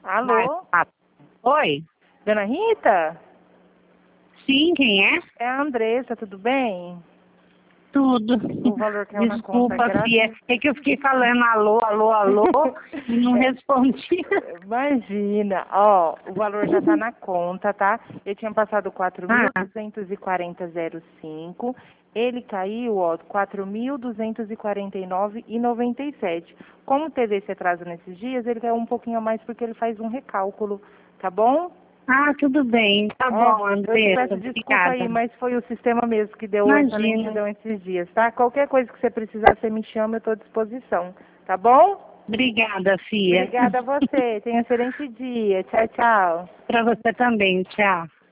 Alô? Oi? Dona Rita? Sim, quem é? É a Andressa, tudo bem? Tudo. O valor caiu na conta Desculpa, Fia. É que eu fiquei falando alô, alô, alô e não respondi. Imagina, ó, o valor já tá na conta, tá? Eu tinha passado Ah, 4.240,05. Ele caiu, ó, 4.249,97. Como teve esse atraso nesses dias, ele caiu um pouquinho a mais porque ele faz um recálculo, tá bom? tudo bem. Tá Ó, bom, eu te Andressa. peço desculpa aí, Obrigada. mas foi o sistema mesmo que deu essa Imagina. lentidão esses dias, tá? Qualquer coisa que você precisar, você me chama, eu estou à disposição, tá bom? Obrigada, Fia. Obrigada a você. Tenha um excelente dia. Tchau, tchau. Para você também. Tchau.